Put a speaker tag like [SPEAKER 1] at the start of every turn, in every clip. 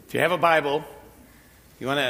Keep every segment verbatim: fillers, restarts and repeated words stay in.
[SPEAKER 1] If you have a Bible, you want to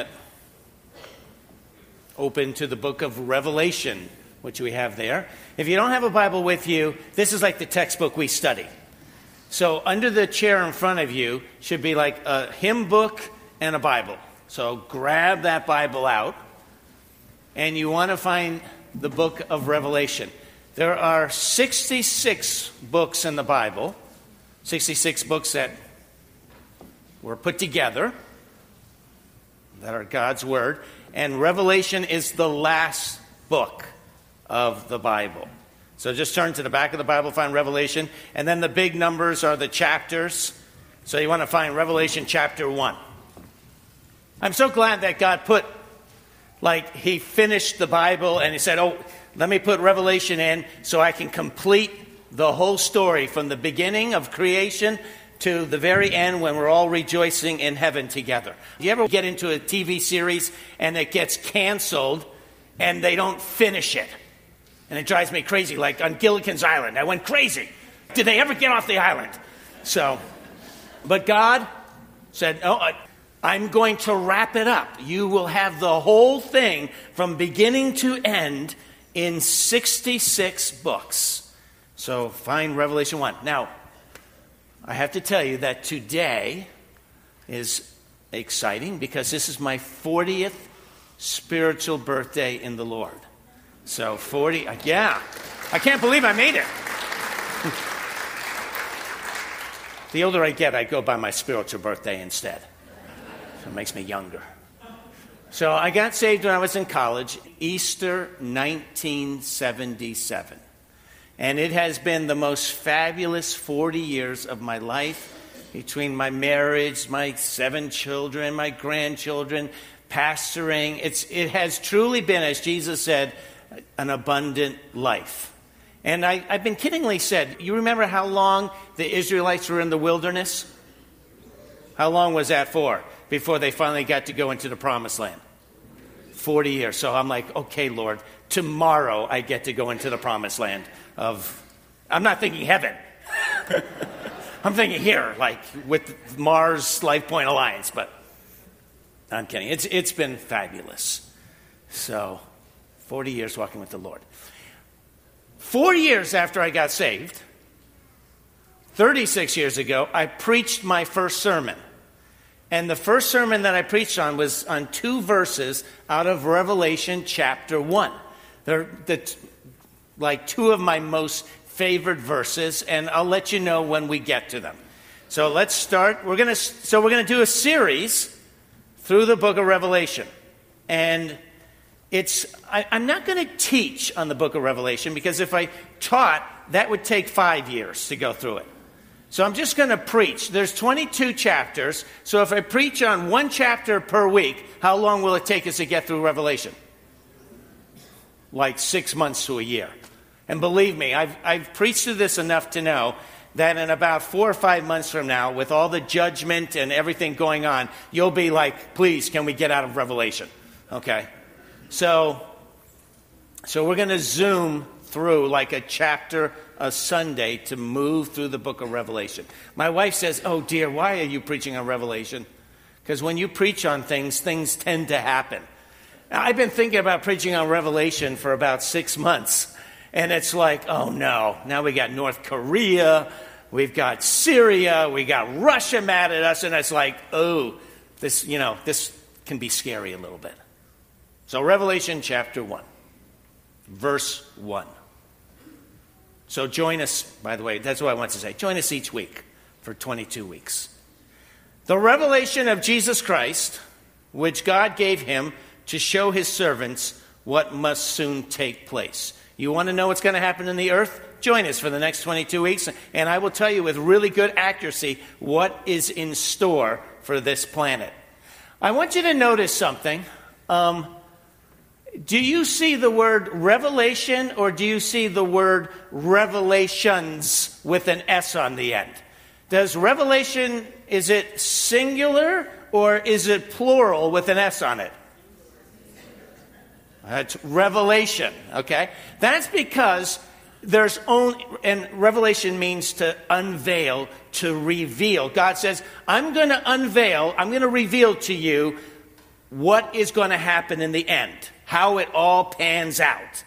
[SPEAKER 1] open to the book of Revelation, which we have there. If you don't have a Bible with you, this is like the textbook we study. So under the chair in front of you should be like a hymn book and a Bible. So grab that Bible out, and you want to find the book of Revelation. There are sixty-six books in the Bible, sixty-six books that were put together, that are God's Word, and Revelation is the last book of the Bible. So just turn to the back of the Bible, find Revelation, and then the big numbers are the chapters. So you want to find Revelation chapter one. I'm so glad that God put, like, he finished the Bible and he said, oh, let me put Revelation in so I can complete the whole story from the beginning of creation to the very end when we're all rejoicing in heaven together. Do you ever get into a T V series and it gets canceled and they don't finish it? And it drives me crazy, like on Gilligan's Island. I went crazy. Did they ever get off the island? So, but God said, oh, I'm going to wrap it up. You will have the whole thing from beginning to end in sixty-six books. So find Revelation one. Now, I have to tell you that today is exciting because this is my fortieth spiritual birthday in the Lord. So forty, yeah, I can't believe I made it. The older I get, I go by my spiritual birthday instead. So it makes me younger. So I got saved when I was in college, Easter nineteen seventy-seven. And it has been the most fabulous forty years of my life, between my marriage, my seven children, my grandchildren, pastoring. It's, it has truly been, as Jesus said, an abundant life. And I, I've been kiddingly said, you remember how long the Israelites were in the wilderness? How long was that for, before they finally got to go into the promised land? forty years. So I'm like, okay, Lord, tomorrow I get to go into the promised land of, I'm not thinking heaven. I'm thinking here, like with Mars Life Point Alliance, but I'm kidding. It's It's been fabulous. So forty years walking with the Lord. Four years after I got saved, thirty-six years ago, I preached my first sermon. And the first sermon that I preached on was on two verses out of Revelation chapter one. They're the, like two of my most favorite verses, and I'll let you know when we get to them. So let's start. We're gonna so we're gonna do a series through the book of Revelation, and it's I, I'm not going to teach on the book of Revelation because if I taught, that would take five years to go through it. So I'm just going to preach. There's twenty-two chapters. So if I preach on one chapter per week, how long will it take us to get through Revelation? Like six months to a year. And believe me, I've, I've preached through this enough to know that in about four or five months from now, with all the judgment and everything going on, you'll be like, please, can we get out of Revelation? Okay. So, so we're going to zoom through like a chapter a Sunday to move through the book of Revelation. My wife says, oh dear, why are you preaching on Revelation? Because when you preach on things, things tend to happen. Now, I've been thinking about preaching on Revelation for about six months. And it's like, oh no, now we got North Korea, we've got Syria, we got Russia mad at us. And it's like, oh, this, you know, this can be scary a little bit. So Revelation chapter one, verse one. So join us, by the way, that's what I want to say. Join us each week for twenty-two weeks. The revelation of Jesus Christ, which God gave him to show his servants what must soon take place. You want to know what's going to happen in the earth? Join us for the next twenty-two weeks, and I will tell you with really good accuracy what is in store for this planet. I want you to notice something. Um, Do you see the word revelation or do you see the word revelations with an S on the end? Does revelation, is it singular or is it plural with an S on it? It's revelation, okay? That's because there's only, and revelation means to unveil, to reveal. God says, I'm going to unveil, I'm going to reveal to you what is going to happen in the end, how it all pans out.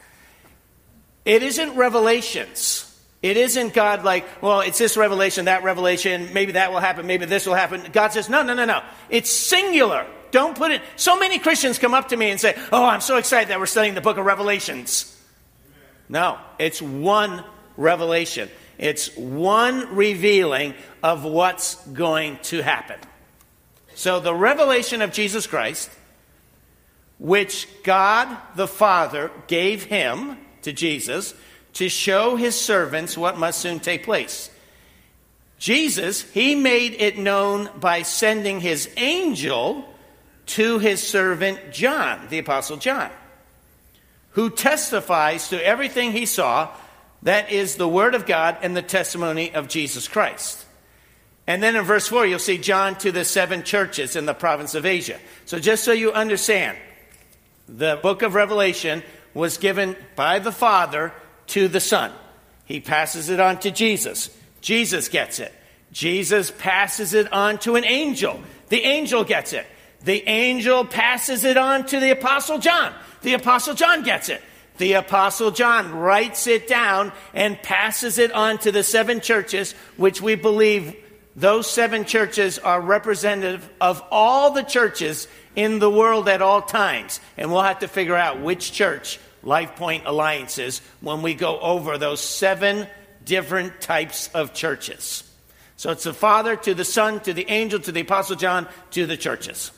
[SPEAKER 1] It isn't revelations. It isn't God like, well, it's this revelation, that revelation, maybe that will happen, maybe this will happen. God says, no, no, no, no. It's singular. Don't put it. So many Christians come up to me and say, oh, I'm so excited that we're studying the book of Revelations. No, it's one revelation. It's one revealing of what's going to happen. So the revelation of Jesus Christ, which God the Father gave him to Jesus to show his servants what must soon take place. Jesus, he made it known by sending his angel to his servant John, the Apostle John, who testifies to everything he saw, that is the word of God and the testimony of Jesus Christ. And then in verse four, you'll see John to the seven churches in the province of Asia. So just so you understand, the book of Revelation was given by the Father to the Son. He passes it on to Jesus. Jesus gets it. Jesus passes it on to an angel. The angel gets it. The angel passes it on to the Apostle John. The Apostle John gets it. The Apostle John writes it down and passes it on to the seven churches, which we believe those seven churches are representative of all the churches in the world at all times. And we'll have to figure out which church Life Point Alliance is when we go over those seven different types of churches. So it's the Father to the Son, to the angel, to the Apostle John, to the churches.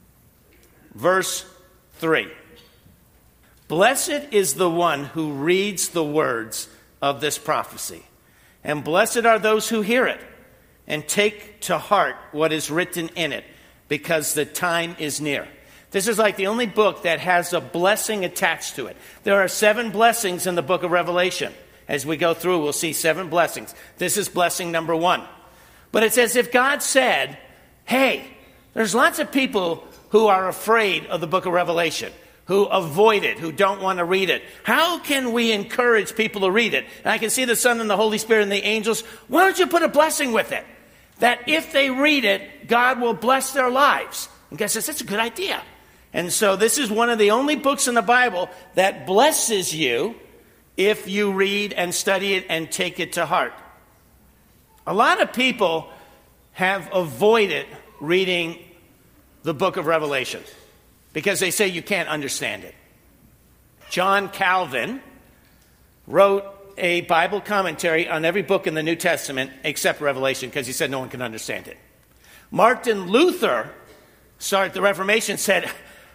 [SPEAKER 1] Verse three. Blessed is the one who reads the words of this prophecy, and blessed are those who hear it and take to heart what is written in it, because the time is near. This is like the only book that has a blessing attached to it. There are seven blessings in the book of Revelation. As we go through, we'll see seven blessings. This is blessing number one. But it's as if God said, hey, there's lots of people who are afraid of the book of Revelation, who avoid it, who don't want to read it. How can we encourage people to read it? And I can see the Son and the Holy Spirit and the angels. Why don't you put a blessing with it? That if they read it, God will bless their lives. And God says, that's a good idea. And so this is one of the only books in the Bible that blesses you if you read and study it and take it to heart. A lot of people have avoided reading the book of Revelation because they say you can't understand it. John Calvin wrote a Bible commentary on every book in the New Testament except Revelation because he said no one can understand it. Martin Luther started the Reformation, said,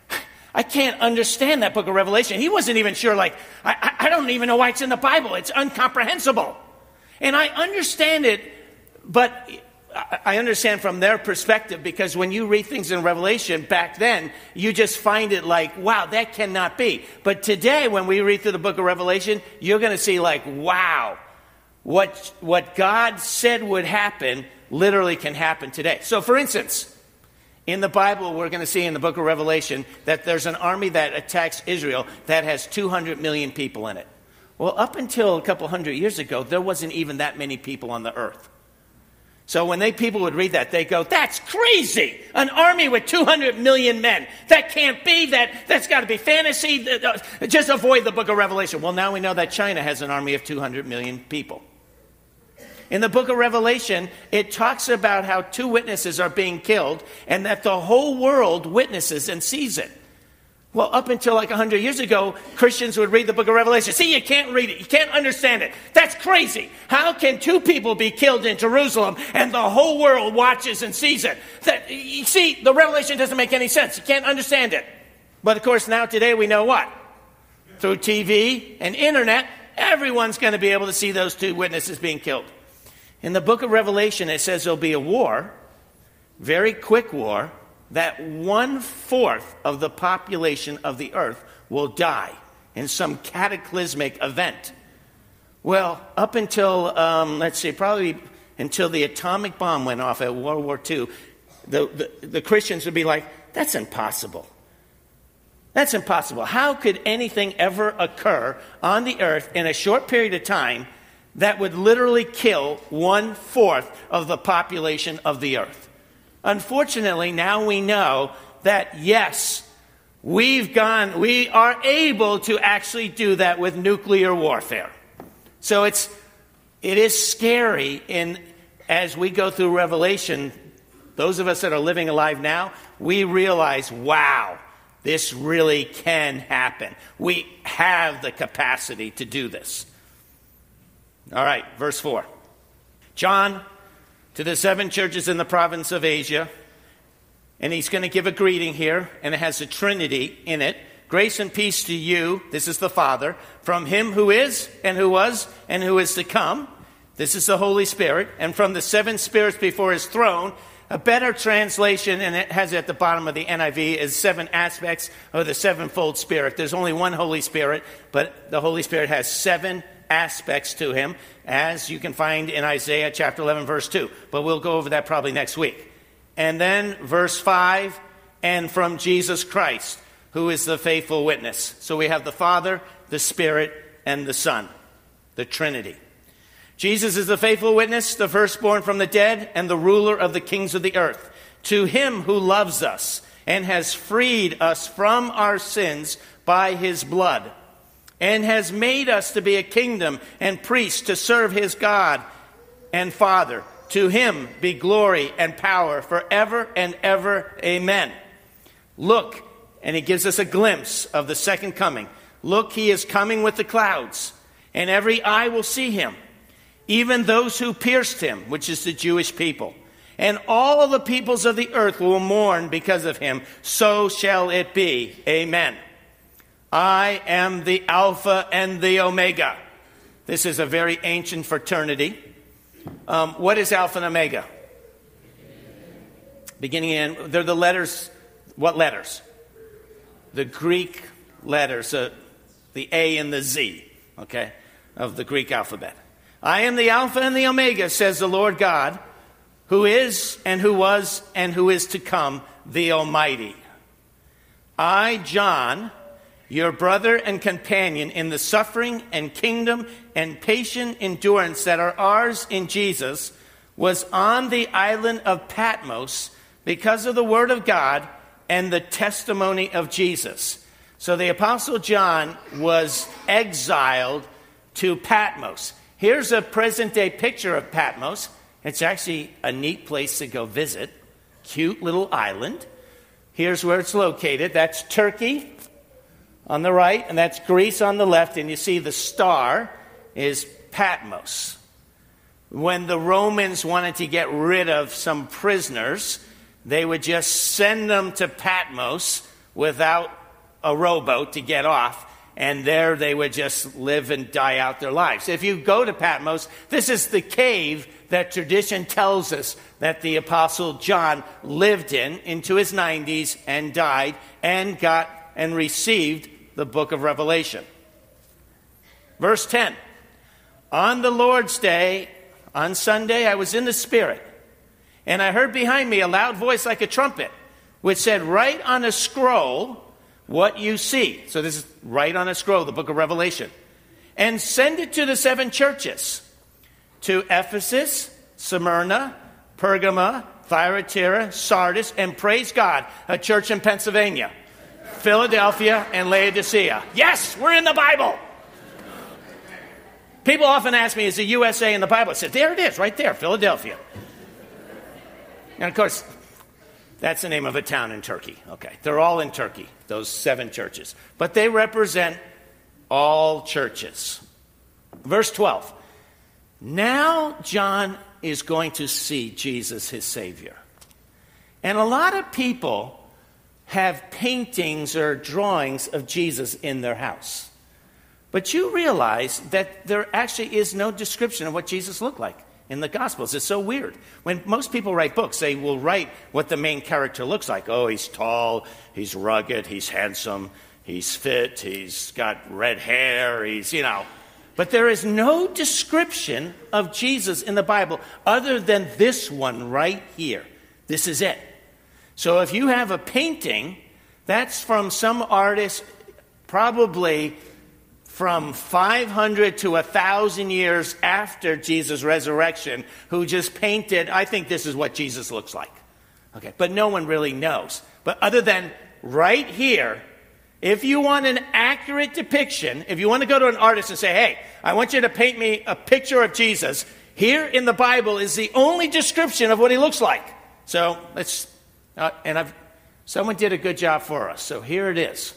[SPEAKER 1] I can't understand that book of Revelation. He wasn't even sure, like, I, I don't even know why it's in the Bible. It's incomprehensible. And I understand it, but I understand from their perspective, because when you read things in Revelation back then, you just find it like, wow, that cannot be. But today, when we read through the book of Revelation, you're going to see like, wow, what, what God said would happen literally can happen today. So for instance, in the Bible, we're going to see in the book of Revelation that there's an army that attacks Israel that has two hundred million people in it. Well, up until a couple hundred years ago, there wasn't even that many people on the earth. So when they people would read that, they go, that's crazy. An army with two hundred million men. That can't be. That, that's got to be fantasy. Just avoid the book of Revelation. Well, now we know that China has an army of two hundred million people. In the book of Revelation, it talks about how two witnesses are being killed and that the whole world witnesses and sees it. Well, up until like one hundred years ago, Christians would read the book of Revelation. See, you can't read it. You can't understand it. That's crazy. How can two people be killed in Jerusalem and the whole world watches and sees it? That, you see, the Revelation doesn't make any sense. You can't understand it. But of course, now today we know what? Through T V and internet, everyone's going to be able to see those two witnesses being killed. In the book of Revelation, it says there'll be a war, very quick war, that one-fourth of the population of the earth will die in some cataclysmic event. Well, up until, um, let's see, probably until the atomic bomb went off at World War Two, the, the, the Christians would be like, that's impossible. That's impossible. How could anything ever occur on the earth in a short period of time that would literally kill one-fourth of the population of the earth? Unfortunately, now we know that, yes, we've gone, we are able to actually do that with nuclear warfare. So it's, it is scary in, as we go through Revelation, those of us that are living alive now, we realize, wow, this really can happen. We have the capacity to do this. All right, verse four. John, to the seven churches in the province of Asia, and he's going to give a greeting here, and it has the Trinity in it. Grace and peace to you, this is the Father, from him who is, and who was, and who is to come. This is the Holy Spirit, and from the seven spirits before his throne. A better translation, and it has it at the bottom of the N I V, is seven aspects of the sevenfold Spirit. There's only one Holy Spirit, but the Holy Spirit has seven aspects to him, as you can find in Isaiah chapter eleven, verse two. But we'll go over that probably next week. And then verse five, and from Jesus Christ, who is the faithful witness. So we have the Father, the Spirit, and the Son, the Trinity. Jesus is the faithful witness, the firstborn from the dead, and the ruler of the kings of the earth. To him who loves us and has freed us from our sins by his blood, and has made us to be a kingdom and priests to serve his God and Father. To him be glory and power forever and ever. Amen. Look, and he gives us a glimpse of the second coming. Look, he is coming with the clouds, and every eye will see him. Even those who pierced him, which is the Jewish people. And all the peoples of the earth will mourn because of him. So shall it be. Amen. I am the Alpha and the Omega. This is a very ancient fraternity. Um, what is Alpha and Omega? Beginning and end. They're the letters. What letters? The Greek letters. Uh, the A and the Z. Okay. Of the Greek alphabet. I am the Alpha and the Omega, says the Lord God, who is and who was and who is to come, the Almighty. I, John, your brother and companion in the suffering and kingdom and patient endurance that are ours in Jesus, was on the island of Patmos because of the word of God and the testimony of Jesus. So the Apostle John was exiled to Patmos. Here's a present-day picture of Patmos. It's actually a neat place to go visit. Cute little island. Here's where it's located. That's Turkey on the right, and that's Greece on the left. And you see the star is Patmos. When the Romans wanted to get rid of some prisoners, they would just send them to Patmos without a rowboat to get off. And there they would just live and die out their lives. If you go to Patmos, this is the cave that tradition tells us that the Apostle John lived in into his nineties and died and got and received the book of Revelation. Verse ten. On the Lord's day, on Sunday, I was in the Spirit, and I heard behind me a loud voice like a trumpet, which said, write on a scroll what you see. So this is right on a scroll, the book of Revelation. And send it to the seven churches. To Ephesus, Smyrna, Pergama, Thyatira, Sardis, and praise God, a church in Pennsylvania, Philadelphia, and Laodicea. Yes, we're in the Bible. People often ask me, is the U S A in the Bible? I said, there it is, right there, Philadelphia. And of course, that's the name of a town in Turkey. Okay, they're all in Turkey, those seven churches. But they represent all churches. Verse twelve. Now John is going to see Jesus, his Savior. And a lot of people have paintings or drawings of Jesus in their house. But you realize that there actually is no description of what Jesus looked like in the Gospels. It's so weird. When most people write books, they will write what the main character looks like. Oh, he's tall, he's rugged, he's handsome, he's fit, he's got red hair, he's, you know. But there is no description of Jesus in the Bible other than this one right here. This is it. So if you have a painting That's from some artist probably from five hundred to one thousand years after Jesus' resurrection, who just painted, I think this is what Jesus looks like. Okay, but no one really knows. But other than right here, if you want an accurate depiction, if you want to go to an artist and say, hey, I want you to paint me a picture of Jesus, here in the Bible is the only description of what he looks like. So let's, uh, and I've, someone did a good job for us. So here it is.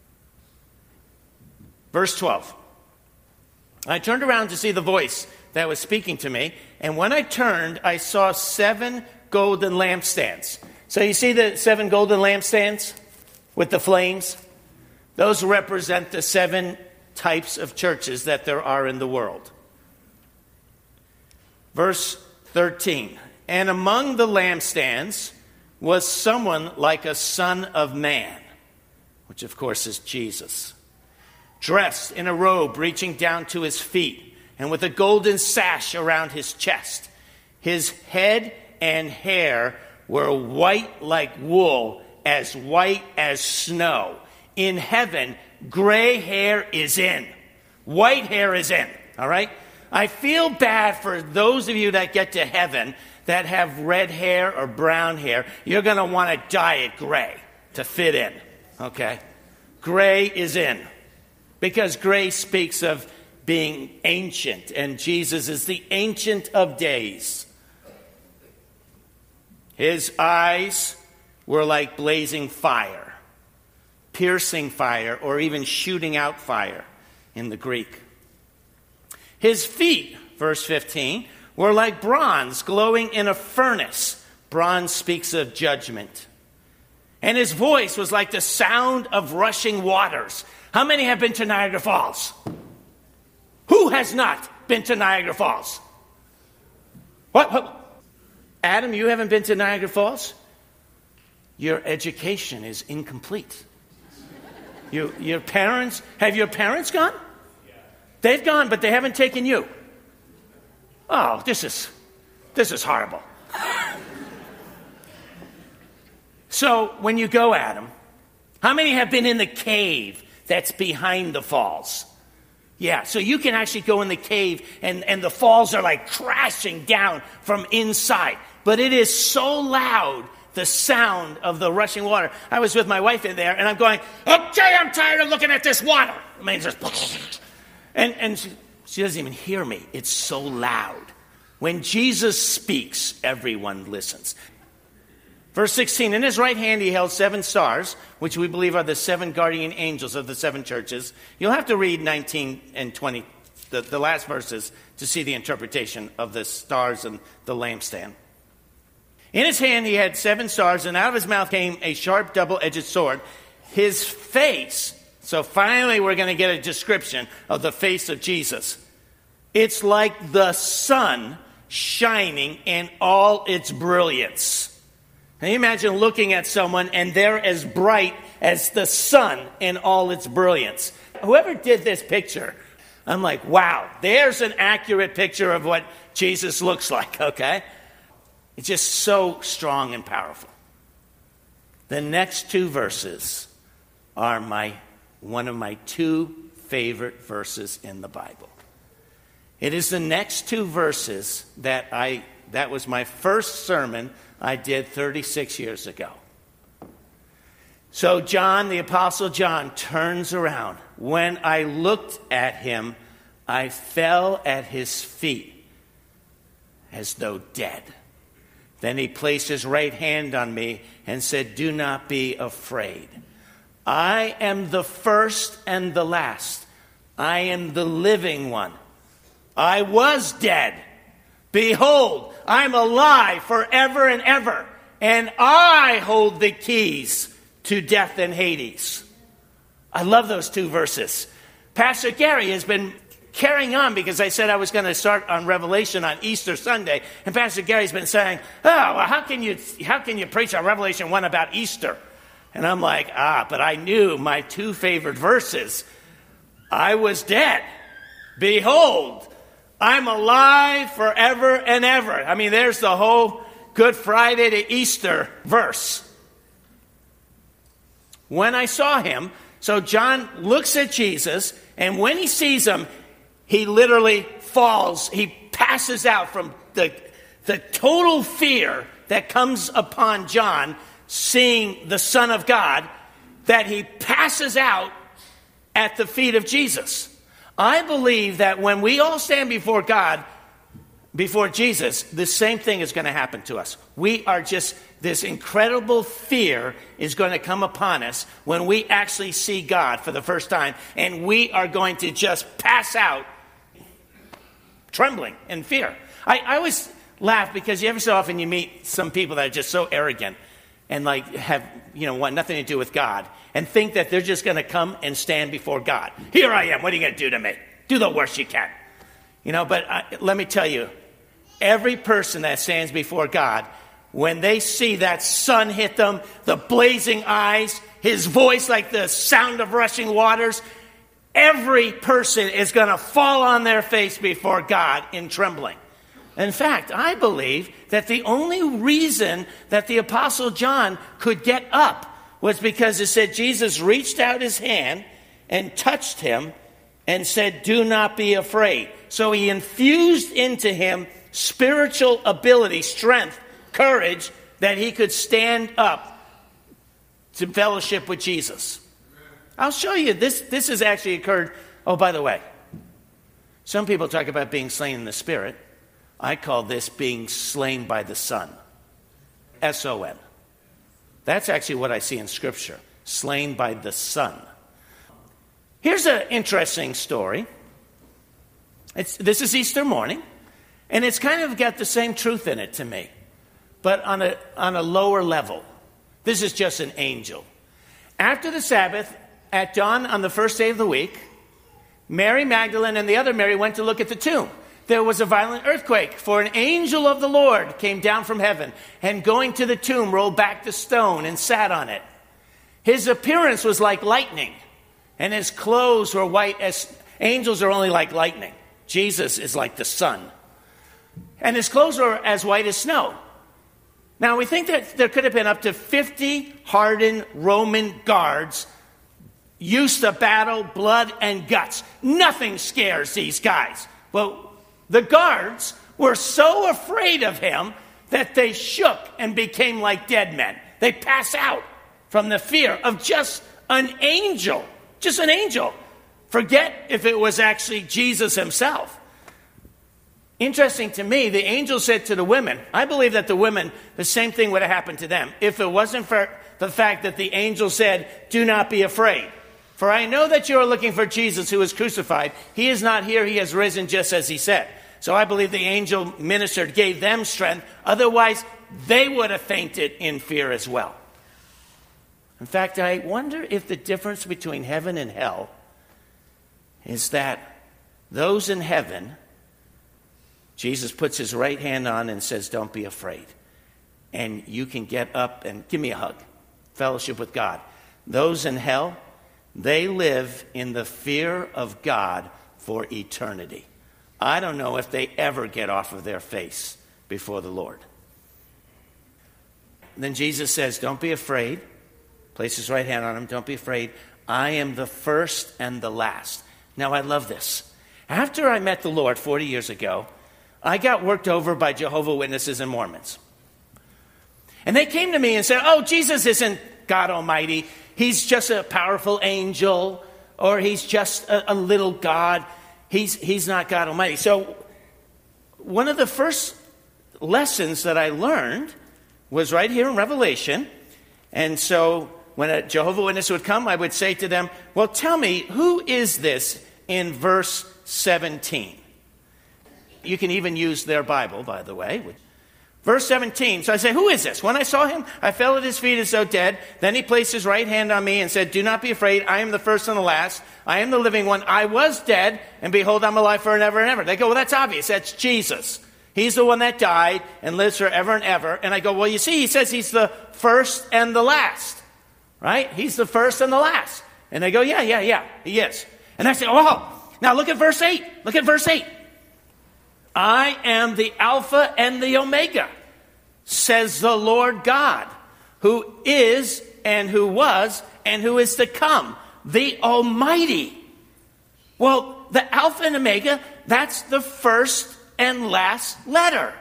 [SPEAKER 1] Verse twelve. I turned around to see the voice that was speaking to me, and when I turned, I saw seven golden lampstands. So you see the seven golden lampstands with the flames? Those represent the seven types of churches that there are in the world. Verse thirteen. And among the lampstands was someone like a son of man, which of course is Jesus, dressed in a robe reaching down to his feet, and with a golden sash around his chest. His head and hair were white like wool, as white as snow. In heaven, gray hair is in. White hair is in. All right? I feel bad for those of you that get to heaven that have red hair or brown hair. You're going to want to dye it gray to fit in. Okay? Gray is in. Because gray speaks of being ancient, and Jesus is the Ancient of Days. His eyes were like blazing fire, piercing fire, or even shooting out fire in the Greek. His feet, verse fifteen, were like bronze glowing in a furnace. Bronze speaks of judgment. And his voice was like the sound of rushing waters. How many have been to Niagara Falls? Who has not been to Niagara Falls? What? what? Adam, you haven't been to Niagara Falls? Your education is incomplete. You, your parents, have your parents gone? Yeah. They've gone, but they haven't taken you. Oh, this is, this is horrible. So when you go, Adam, how many have been in the cave that's behind the falls? Yeah, so you can actually go in the cave and, and the falls are like crashing down from inside. But it is so loud, the sound of the rushing water. I was with my wife in there and I'm going, okay, I'm tired of looking at this water. I mean, just, and, and she, she doesn't even hear me. It's so loud. When Jesus speaks, everyone listens. Verse sixteen, in his right hand he held seven stars, which we believe are the seven guardian angels of the seven churches. You'll have to read nineteen and twenty, the, the last verses, to see the interpretation of the stars and the lampstand. In his hand he had seven stars, and out of his mouth came a sharp double-edged sword. His face, so finally we're going to get a description of the face of Jesus. It's like the sun shining in all its brilliance. Can you imagine looking at someone and they're as bright as the sun in all its brilliance? Whoever did this picture, I'm like, wow, there's an accurate picture of what Jesus looks like, okay? It's just so strong and powerful. The next two verses are my one of my two favorite verses in the Bible. It is the next two verses that I that was my first sermon I did thirty-six years ago. So John, the Apostle John, turns around. When I looked at him, I fell at his feet as though dead. Then he placed his right hand on me and said, do not be afraid. I am the first and the last. I am the living one. I was dead. Behold, I'm alive forever and ever, and I hold the keys to death and Hades. I love those two verses. Pastor Gary has been carrying on because I said I was going to start on Revelation on Easter Sunday, and Pastor Gary's been saying, oh, well, how can you how can you preach on Revelation one about Easter? And I'm like, ah, but I knew my two favorite verses. I was dead. Behold, I'm alive forever and ever. I mean, there's the whole Good Friday to Easter verse. when I saw him. So John looks at Jesus, and when he sees him, he literally falls. He passes out from the, the total fear that comes upon John seeing the Son of God, that he passes out at the feet of Jesus. I believe that when we all stand before God, before Jesus, the same thing is going to happen to us. We are just, this incredible fear is going to come upon us when we actually see God for the first time, and we are going to just pass out trembling in fear. I, I always laugh because every so often you meet some people that are just so arrogant and like have, you know, want nothing to do with God and think that they're just going to come and stand before God. Here I am. What are you going to do to me? Do the worst you can. You know, but I, let me tell you, every person that stands before God, when they see that sun hit them, the blazing eyes, his voice like the sound of rushing waters, every person is going to fall on their face before God in trembling. In fact, I believe that the only reason that the Apostle John could get up was because it said Jesus reached out his hand and touched him and said, "Do not be afraid." So he infused into him spiritual ability, strength, courage, that he could stand up to fellowship with Jesus. I'll show you. This, this has actually occurred. Oh, by the way, some people talk about being slain in the Spirit. I call this being slain by the Son. S O N. That's actually what I see in Scripture. Slain by the Son. Here's an interesting story. It's, this is Easter morning, and it's kind of got the same truth in it to me, but on a, on a lower level. This is just an angel. After the Sabbath, at dawn on the first day of the week, Mary Magdalene and the other Mary went to look at the tomb. There was a violent earthquake, for an angel of the Lord came down from heaven, and going to the tomb, rolled back the stone and sat on it. His appearance was like lightning, and his clothes were white as... Angels are only like lightning. Jesus is like the sun. And his clothes were as white as snow. Now, we think that there could have been up to fifty hardened Roman guards used to battle, blood and guts. Nothing scares these guys. Well, the guards were so afraid of him that they shook and became like dead men. They pass out from the fear of just an angel. Just an angel. Forget if it was actually Jesus himself. Interesting to me, the angel said to the women, I believe that the women, the same thing would have happened to them if it wasn't for the fact that the angel said, "Do not be afraid. For I know that you are looking for Jesus who was crucified. He is not here. He has risen just as he said." So I believe the angel ministered, gave them strength. Otherwise, they would have fainted in fear as well. In fact, I wonder if the difference between heaven and hell is that those in heaven, Jesus puts his right hand on and says, "Don't be afraid." And you can get up and give me a hug. Fellowship with God. Those in hell, they live in the fear of God for eternity. I don't know if they ever get off of their face before the Lord. Then Jesus says, "Don't be afraid." Place his right hand on him. "Don't be afraid. I am the first and the last." Now, I love this. After I met the Lord forty years ago, I got worked over by Jehovah's Witnesses and Mormons. And they came to me and said, "Oh, Jesus isn't God Almighty. He's just a powerful angel, or he's just a, a little God. He's, he's not God Almighty." So one of the first lessons that I learned was right here in Revelation. And so when a Jehovah's Witness would come, I would say to them, "Well, tell me, who is this in verse seventeen? You can even use their Bible, by the way. Verse seventeen. So I say, "Who is this? When I saw him, I fell at his feet as though dead. Then he placed his right hand on me and said, 'Do not be afraid. I am the first and the last. I am the living one. I was dead, and behold, I'm alive forever and ever.'" They go, "Well, that's obvious. That's Jesus. He's the one that died and lives forever and ever." And I go, "Well, you see, he says he's the first and the last, right? He's the first and the last." And they go, "Yeah, yeah, yeah, he is." And I say, "Oh, now look at verse eight. Look at verse eight. 'I am the Alpha and the Omega, says the Lord God, who is and who was and who is to come, the Almighty. Well, the Alpha and Omega, that's the first and last letter.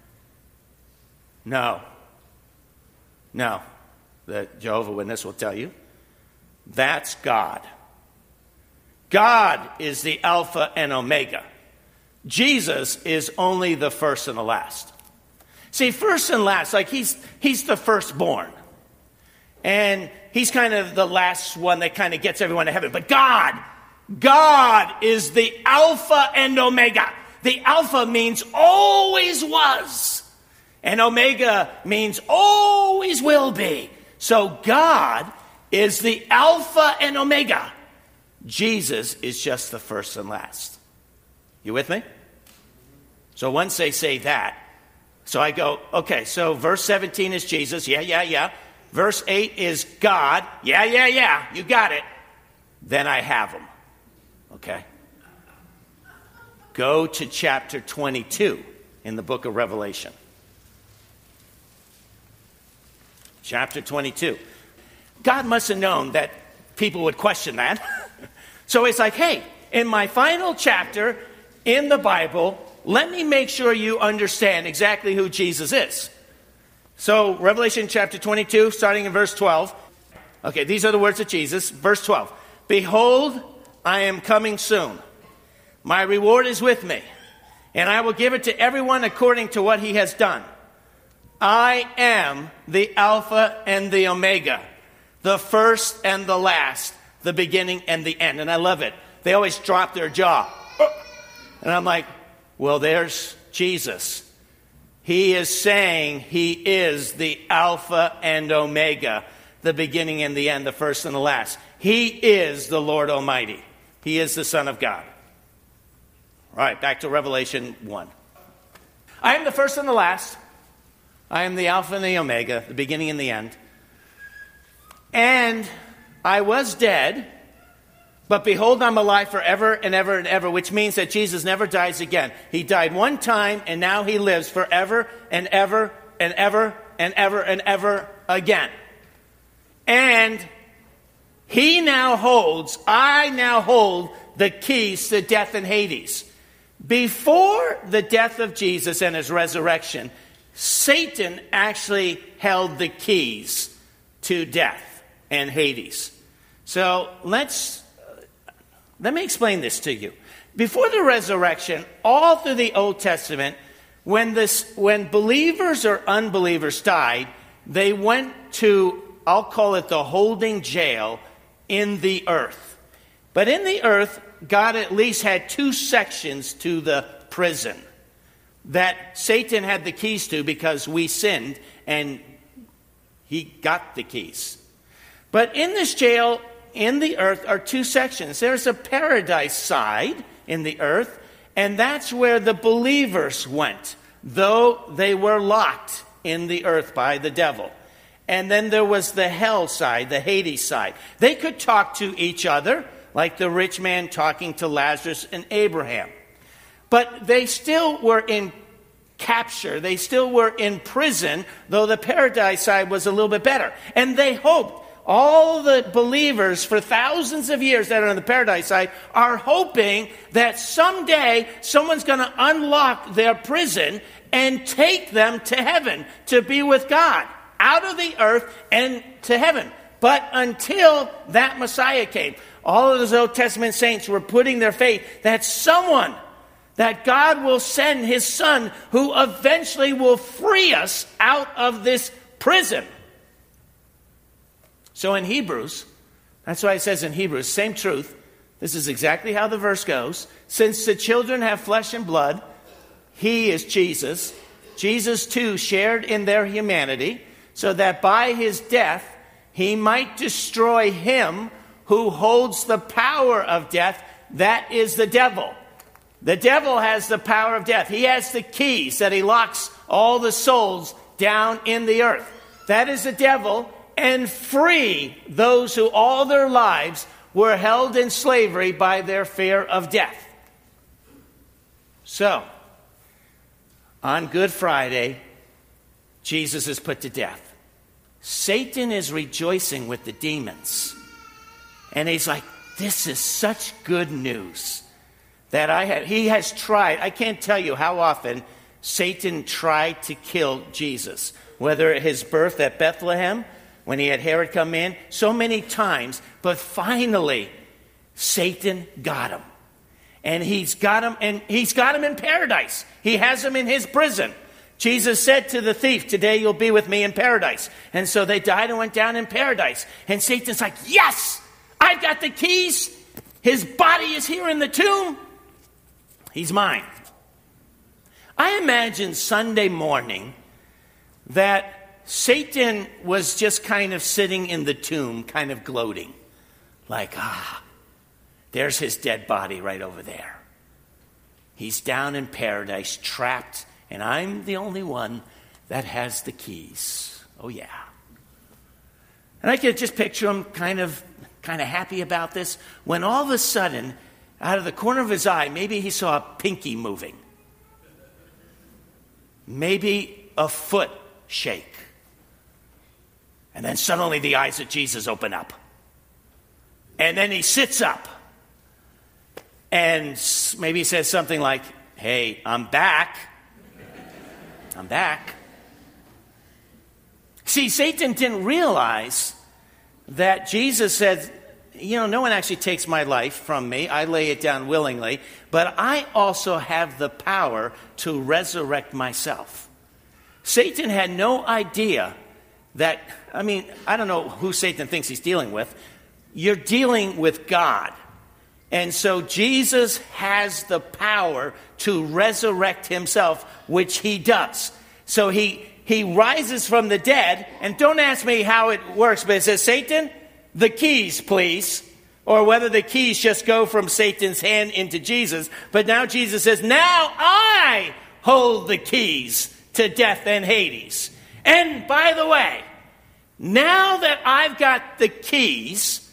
[SPEAKER 1] No. No. The Jehovah's Witness will tell you. That's God. God is the Alpha and Omega. Jesus is only the first and the last. See, first and last, like he's he's the firstborn. And he's kind of the last one that kind of gets everyone to heaven. But God, God is the Alpha and Omega. The Alpha means always was. And Omega means always will be. So God is the Alpha and Omega. Jesus is just the first and last. You with me? So once they say that, so I go, okay, so verse seventeen is Jesus. Yeah, yeah, yeah. Verse eight is God. Yeah, yeah, yeah. You got it. Then I have him. Okay. Go to chapter twenty-two in the book of Revelation. Chapter twenty-two. God must have known that people would question that. So it's like, hey, in my final chapter in the Bible, let me make sure you understand exactly who Jesus is. So Revelation chapter twenty-two, starting in verse twelve. Okay, these are the words of Jesus. Verse twelve. Behold, I am coming soon. My reward is with me, and I will give it to everyone according to what he has done. I am the Alpha and the Omega, the first and the last, the beginning and the end. And I love it. They always drop their jaw. And I'm like, well, there's Jesus. He is saying he is the Alpha and Omega, the beginning and the end, the first and the last. He is the Lord Almighty. He is the Son of God. All right, back to Revelation one. I am the first and the last. I am the Alpha and the Omega, the beginning and the end. And I was dead, but behold, I'm alive forever and ever and ever, which means that Jesus never dies again. He died one time, and now he lives forever and ever and ever and ever and ever again. And he now holds, I now hold the keys to death and Hades. Before the death of Jesus and his resurrection, Satan actually held the keys to death and Hades. So let's let me explain this to you. Before the resurrection, all through the Old Testament, when this when believers or unbelievers died, they went to, I'll call it the holding jail in the earth. But in the earth, God at least had two sections to the prison that Satan had the keys to because we sinned and he got the keys. But in this jail in the earth are two sections. There's a paradise side in the earth, and that's where the believers went, though they were locked in the earth by the devil. And then there was the hell side, the Hades side. They could talk to each other, like the rich man talking to Lazarus and Abraham. But they still were in capture. They still were in prison, though the paradise side was a little bit better. And they hoped, all the believers for thousands of years that are on the paradise side are hoping that someday someone's going to unlock their prison and take them to heaven to be with God, out of the earth and to heaven. But until that Messiah came, all of those Old Testament saints were putting their faith that someone, that God will send his Son who eventually will free us out of this prison. So in Hebrews, that's why it says in Hebrews, same truth. This is exactly how the verse goes. Since the children have flesh and blood, he is Jesus. Jesus too shared in their humanity, so that by his death he might destroy him who holds the power of death, that is the devil. The devil has the power of death. He has the keys that he locks all the souls down in the earth. That is the devil. And free those who all their lives were held in slavery by their fear of death. So, on Good Friday, Jesus is put to death. Satan is rejoicing with the demons. And he's like, this is such good news that I had. He has tried. I can't tell you how often Satan tried to kill Jesus. Whether at his birth at Bethlehem, when he had Herod come in, so many times. But finally, Satan got him. And he's got him, and he's got him in paradise. He has him in his prison. Jesus said to the thief, today you'll be with me in paradise. And so they died and went down in paradise. And Satan's like, yes, I've got the keys. His body is here in the tomb. He's mine. I imagine Sunday morning that Satan was just kind of sitting in the tomb, kind of gloating. Like, ah, there's his dead body right over there. He's down in paradise, trapped, and I'm the only one that has the keys. Oh, yeah. And I could just picture him kind of, kind of happy about this, when all of a sudden, out of the corner of his eye, maybe he saw a pinky moving. Maybe a foot shake. And then suddenly the eyes of Jesus open up. And then he sits up. And maybe he says something like, hey, I'm back. I'm back. See, Satan didn't realize that Jesus said, you know, no one actually takes my life from me. I lay it down willingly. But I also have the power to resurrect myself. Satan had no idea that, I mean, I don't know who Satan thinks he's dealing with. You're dealing with God. And so Jesus has the power to resurrect himself, which he does. So he he rises from the dead, and don't ask me how it works, but it says, Satan, the keys, please. Or whether the keys just go from Satan's hand into Jesus. But now Jesus says, now I hold the keys to death and Hades. And by the way, now that I've got the keys,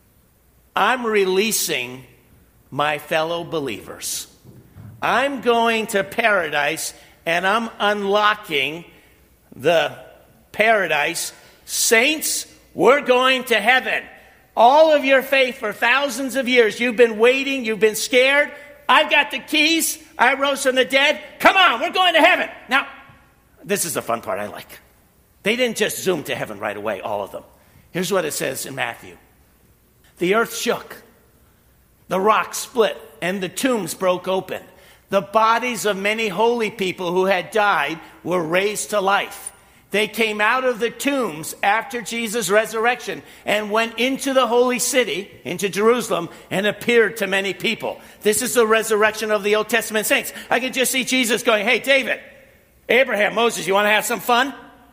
[SPEAKER 1] I'm releasing my fellow believers. I'm going to paradise and I'm unlocking the paradise. Saints, we're going to heaven. All of your faith for thousands of years, you've been waiting, you've been scared. I've got the keys. I rose from the dead. Come on, we're going to heaven. Now, this is the fun part I like. They didn't just zoom to heaven right away, all of them. Here's what it says in Matthew. The earth shook. The rocks split and the tombs broke open. The bodies of many holy people who had died were raised to life. They came out of the tombs after Jesus' resurrection and went into the holy city, into Jerusalem, and appeared to many people. This is the resurrection of the Old Testament saints. I can just see Jesus going, hey, David, Abraham, Moses, you want to have some fun?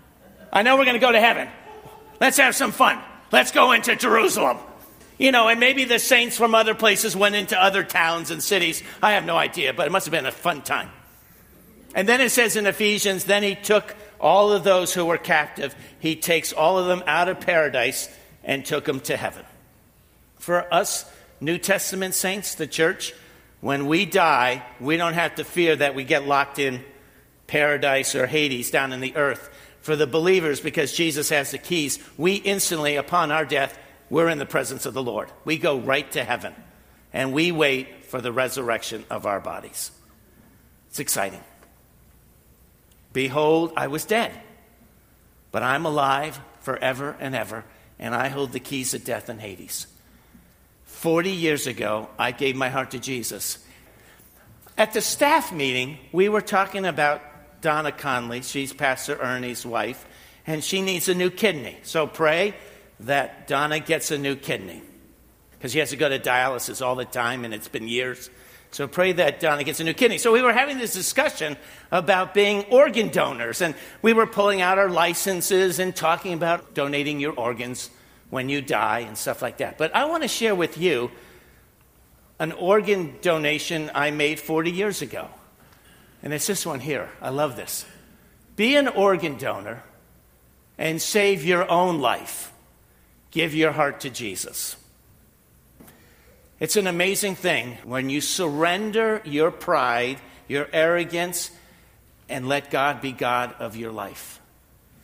[SPEAKER 1] I know we're going to go to heaven. Let's have some fun. Let's go into Jerusalem. You know, and maybe the saints from other places went into other towns and cities. I have no idea, but it must have been a fun time. And then it says in Ephesians, then he took all of those who were captive. He takes all of them out of paradise and took them to heaven. For us New Testament saints, the church, when we die, we don't have to fear that we get locked in paradise or Hades down in the earth. For the believers, because Jesus has the keys, we instantly, upon our death, we're in the presence of the Lord. We go right to heaven. And we wait for the resurrection of our bodies. It's exciting. Behold, I was dead, but I'm alive forever and ever, and I hold the keys of death and Hades. Forty years ago, I gave my heart to Jesus. At the staff meeting, we were talking about Donna Conley. She's Pastor Ernie's wife, and she needs a new kidney. So pray that Donna gets a new kidney, because she has to go to dialysis all the time, and it's been years. So pray that Donna gets a new kidney. So we were having this discussion about being organ donors, and we were pulling out our licenses and talking about donating your organs when you die and stuff like that. But I want to share with you an organ donation I made forty years ago. And it's this one here. I love this. Be an organ donor and save your own life. Give your heart to Jesus. It's an amazing thing when you surrender your pride, your arrogance, and let God be God of your life.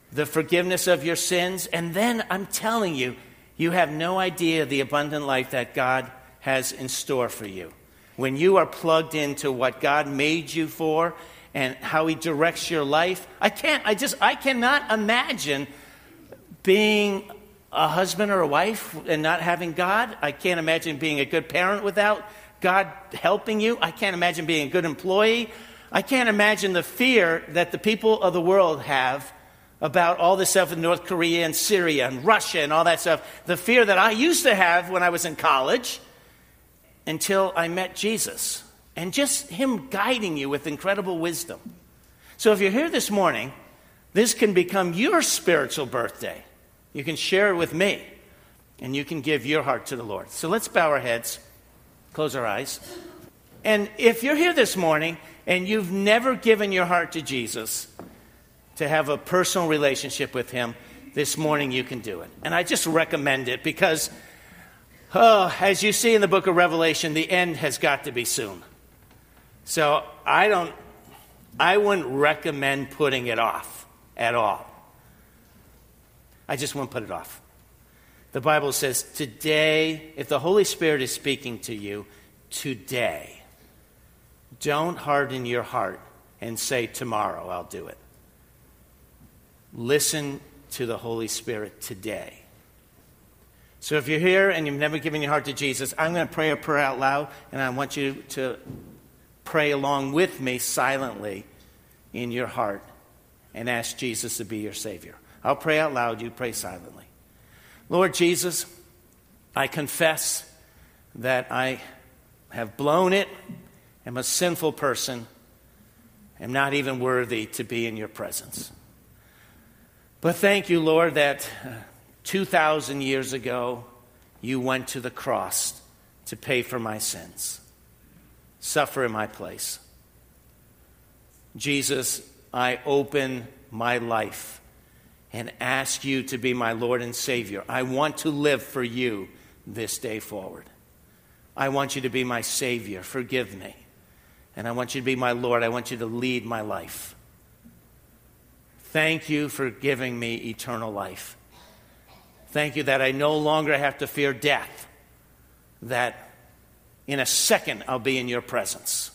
[SPEAKER 1] the forgiveness of your sins, and then I'm telling you, you have no idea the abundant life that God has in store for you. When you are plugged into what God made you for and how he directs your life, I can't, I just, I cannot imagine being a husband or a wife and not having God. I can't imagine being a good parent without God helping you. I can't imagine being a good employee. I can't imagine the fear that the people of the world have about all this stuff in North Korea and Syria and Russia and all that stuff. The fear that I used to have when I was in college until I met Jesus. And just him guiding you with incredible wisdom. So if you're here this morning, this can become your spiritual birthday. You can share it with me. And you can give your heart to the Lord. So let's bow our heads, close our eyes. And if you're here this morning and you've never given your heart to Jesus, to have a personal relationship with him, this morning you can do it. And I just recommend it because, oh, as you see in the book of Revelation, the end has got to be soon. So I don't, I wouldn't recommend putting it off at all. I just wouldn't put it off. The Bible says today, if the Holy Spirit is speaking to you today, don't harden your heart and say tomorrow I'll do it. Listen to the Holy Spirit today. So if you're here and you've never given your heart to Jesus, I'm going to pray a prayer out loud, and I want you to pray along with me silently in your heart and ask Jesus to be your Savior. I'll pray out loud, you pray silently. Lord Jesus, I confess that I have blown it, am a sinful person, am not even worthy to be in your presence. But thank you, Lord, that two thousand years ago, you went to the cross to pay for my sins, suffer in my place. Jesus, I open my life and ask you to be my Lord and Savior. I want to live for you this day forward. I want you to be my Savior. Forgive me. And I want you to be my Lord. I want you to lead my life. Thank you for giving me eternal life. Thank you that I no longer have to fear death, that in a second I'll be in your presence.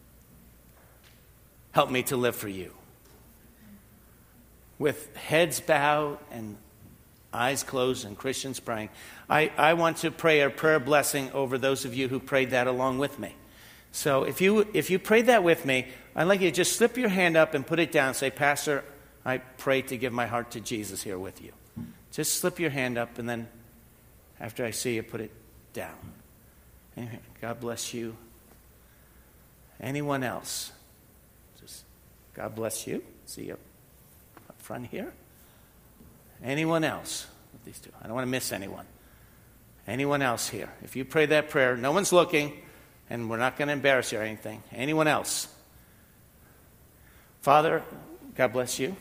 [SPEAKER 1] Help me to live for you. With heads bowed and eyes closed and Christians praying, I, I want to pray a prayer blessing over those of you who prayed that along with me. So if you if you prayed that with me, I'd like you to just slip your hand up and put it down and say, Pastor, I pray to give my heart to Jesus here with you. Just slip your hand up, and then after I see you, put it down. God bless you. Anyone else? Just God bless you. See you up front here. Anyone else? These two. I don't want to miss anyone. Anyone else here? If you pray that prayer, no one's looking, and we're not going to embarrass you or anything. Anyone else? Father, God bless you.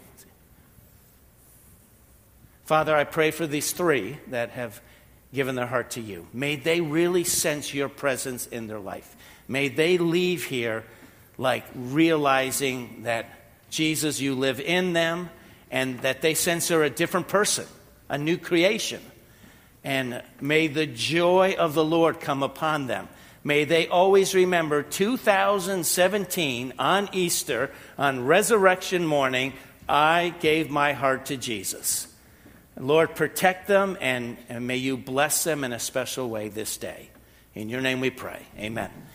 [SPEAKER 1] Father, I pray for these three that have given their heart to you. May they really sense your presence in their life. May they leave here like realizing that, Jesus, you live in them, and that they sense they're a different person, a new creation. And may the joy of the Lord come upon them. May they always remember two thousand seventeen on Easter, on resurrection morning, I gave my heart to Jesus. Lord, protect them, and, and may you bless them in a special way this day. In your name we pray. Amen.